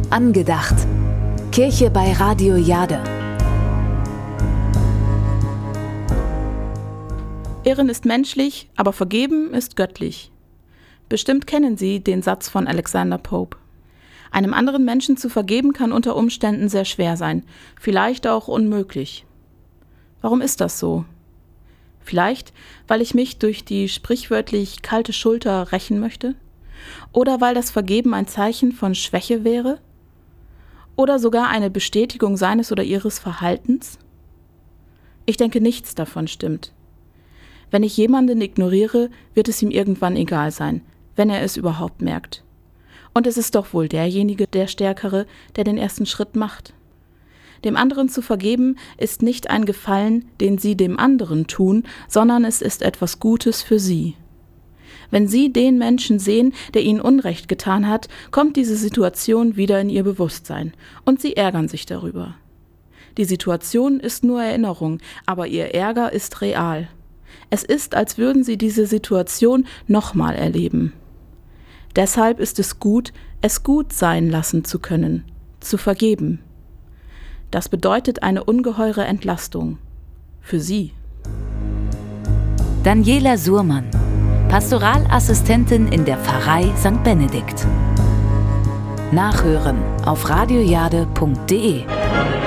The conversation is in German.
Angedacht. Kirche bei Radio Jade. Irren ist menschlich, aber vergeben ist göttlich. Bestimmt kennen Sie den Satz von Alexander Pope. Einem anderen Menschen zu vergeben kann unter Umständen sehr schwer sein, vielleicht auch unmöglich. Warum ist das so? Vielleicht, weil ich mich durch die sprichwörtlich kalte Schulter rächen möchte? Oder weil das Vergeben ein Zeichen von Schwäche wäre? Oder sogar eine Bestätigung seines oder ihres Verhaltens? Ich denke, nichts davon stimmt. Wenn ich jemanden ignoriere, wird es ihm irgendwann egal sein, wenn er es überhaupt merkt. Und es ist doch wohl derjenige, der Stärkere, der den ersten Schritt macht. Dem anderen zu vergeben, ist nicht ein Gefallen, den Sie dem anderen tun, sondern es ist etwas Gutes für Sie. Wenn Sie den Menschen sehen, der Ihnen Unrecht getan hat, kommt diese Situation wieder in Ihr Bewusstsein und Sie ärgern sich darüber. Die Situation ist nur Erinnerung, aber Ihr Ärger ist real. Es ist, als würden Sie diese Situation nochmal erleben. Deshalb ist es gut sein lassen zu können, zu vergeben. Das bedeutet eine ungeheure Entlastung. Für Sie. Daniela Surmann, Pastoralassistentin in der Pfarrei St. Benedikt. Nachhören auf radiojade.de.